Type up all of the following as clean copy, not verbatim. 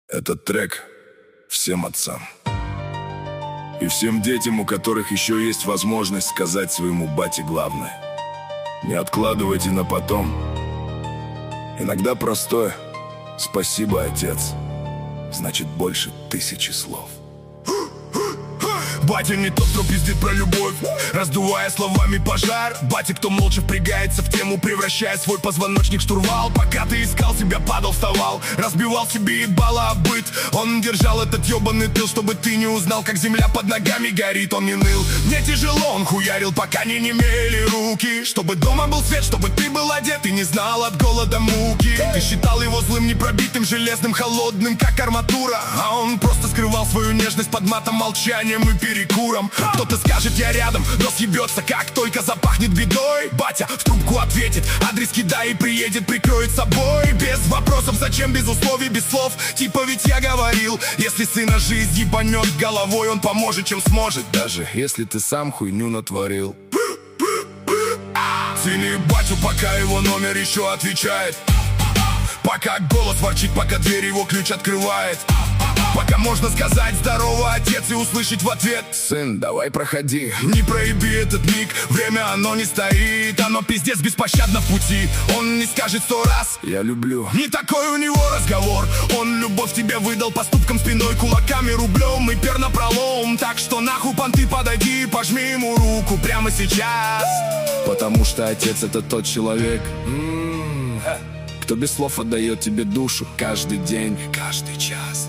Этот трек всем отцам и всем детям, у которых еще есть возможность сказать своему бате главное. Не откладывайте на потом. Иногда простое «Спасибо, отец» значит больше 1000 слов. Батя не тот, кто пиздит про любовь, раздувая словами пожар. Батя, кто молча впрягается в тему, превращая свой позвоночник в штурвал. Пока ты искал себя, падал, вставал, разбивал себе ебало об быт. Он держал этот ебаный тыл, чтобы ты не узнал, как земля под ногами горит. Он не ныл, мне тяжело, он хуярил, пока не немели руки. Чтобы дома был свет, чтобы ты был одет и не знал от голода муки. Ты считал его злым, непробитым, железным, холодным, как арматура. А он просто скрывал свою нежность под матом, молчанием и перекуром. Кто-то скажет, я рядом, но съебется, как только запахнет бедой. Батя в трубку ответит, адрес кидай и приедет, прикроет собой. Без вопросов, зачем, без условий, без слов. Типа ведь я говорил, если сына жизнь ебанет головой, он поможет, чем сможет, даже если ты сам хуйню натворил. Цени батю, пока его номер еще отвечает, пока голос ворчит, пока дверь его ключ открывает, пока можно сказать «здорово, отец» и услышать в ответ «сын, давай проходи». Не проеби этот миг, время оно не стоит, оно пиздец беспощадно в пути. Он не скажет 100 раз «я люблю». Не такой у него разговор, он любовь тебе выдал поступком, спиной, кулаками, рублем и пернапролом. Так что нахуй понты, подойди, пожми ему руку прямо сейчас. Потому что отец — это тот человек, кто без слов отдает тебе душу каждый день, каждый час.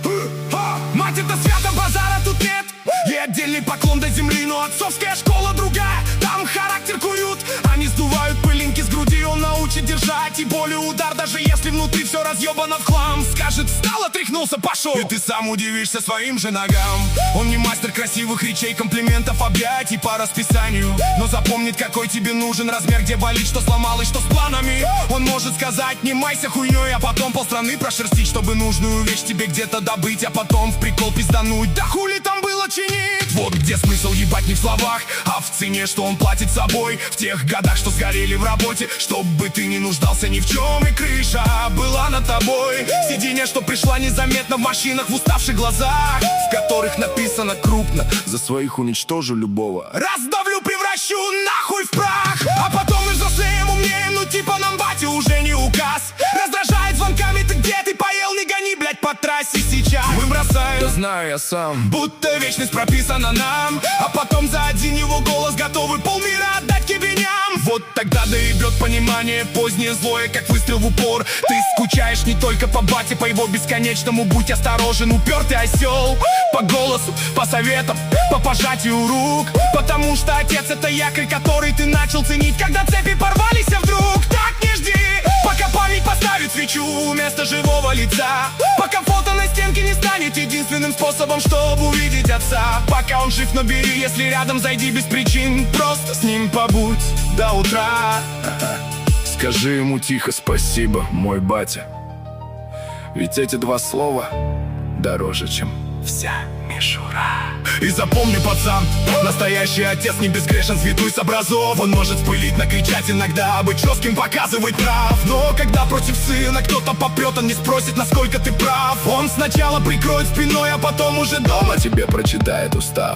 Мать, это свято, базара тут нет. Ей отдельный поклон до земли, но отцовская школа другая. Там характер куют, они сдувают пылинки с груди. Он научит держать и боль, и удар, даже если внутри все разъебано в хлам. Скажет «встал, отряхнулся, пошел», и ты сам удивишься своим же ногам. Он не мастер красивых речей, комплиментов, объятий по расписанию, но запомнит, какой тебе нужен размер, где болит, что сломалось, что с планами. Он может сказать «не майся хуйней», а потом полстраны прошерстить, чтобы нужную вещь тебе где-то добыть, а потом в прикол пиздануть. Да хули там было чинить? Вот где смысл, ебать, не в словах, а в цене, что он платит собой. В тех годах, что сгорели в работе, чтобы ты не нуждался ни в чем, и крыша была над тобой. Сиденье, что пришла незаметно в машинах, в уставших глазах, в которых написано крупно: за своих уничтожу любого, раздавлю, превращу нахуй в прах. А потом мы взрослеем, умнеем, ну типа нам батя уже не указ. Раздражает звонками: ты где, ты поел, не гони, блять, по трассе сейчас. Мы бросаем, да знаю я сам, будто вечность прописана нам, а потом за один его голос готовы полмира отдать кибеням. Вот тогда доебет понимание, позднее злое, как выстрел в упор. Ты скучаешь не только по бате, по его бесконечному будь осторожен, упертый осел. По голосу, по советам, по пожатию рук, потому что отец — это якорь, который ты начал ценить, когда цепи порвались, а вдруг. Так не жди, пока память поставит свечу вместо живого лица, пока фото на стенке не станет единственным способом, чтобы увидеть отца. Пока он жив, набери, если рядом, зайди без причин, просто с ним побудь до утра. Скажи ему тихо «спасибо, мой батя», ведь эти два слова дороже, чем вся мишура. И запомни, пацан, настоящий отец не безгрешен с виду и с образов. Он может вспылить, накричать, иногда быть жестким, показывать прав. Но когда против сына кто-то попрет, он не спросит, насколько ты прав. Он сначала прикроет спиной, а потом уже дома тебе прочитает устав.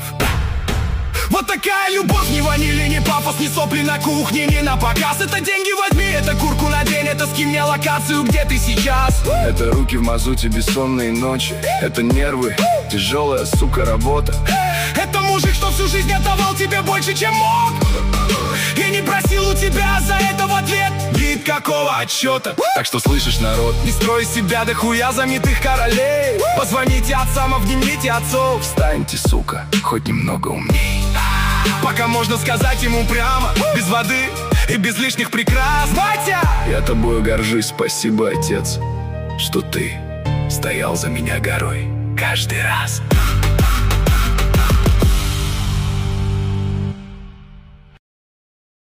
Вот такая любовь, ни ванили, ни пафос, ни сопли на кухне, ни на показ. Это деньги возьми, это куртку надень, это скинь мне локацию, где ты сейчас. Это руки в мазуте, бессонные ночи, это нервы, тяжелая, сука, работа. Это мужик, что всю жизнь отдавал тебе больше, чем мог, и не просил у тебя за это в ответ никакого отчета. Так что слышишь, народ, не строй из себя до хуя знаменитых королей. Позвоните отцам, обнимите отцов, станьте, сука, хоть немного умней, пока можно сказать ему прямо, без воды и без лишних прикрас. Батя! Я тобою горжусь, спасибо, отец, что ты стоял за меня горой каждый раз.